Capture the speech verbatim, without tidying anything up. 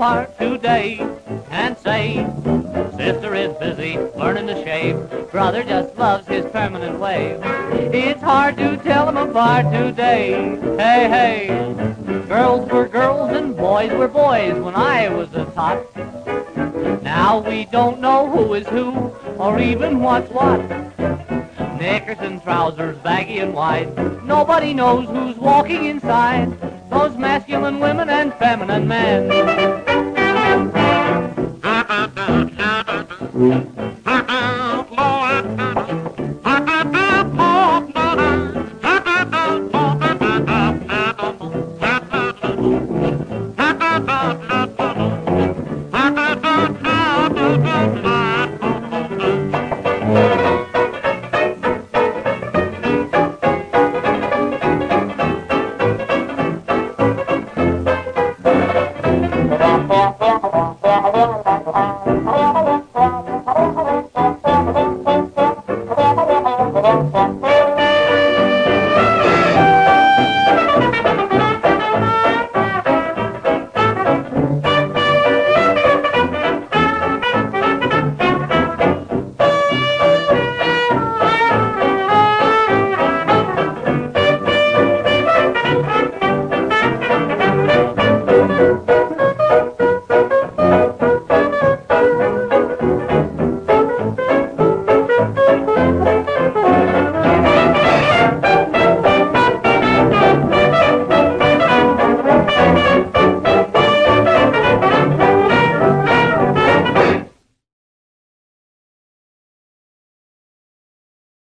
apart today and say, sister is busy learning to shave, brother just loves his permanent wave. It's hard to tell them apart today. Hey, hey, girls were girls and boys were boys when I was a tot. Now we don't know who is who or even what's what. Knickers and trousers, baggy and wide, nobody knows who's walking inside those masculine women and feminine men.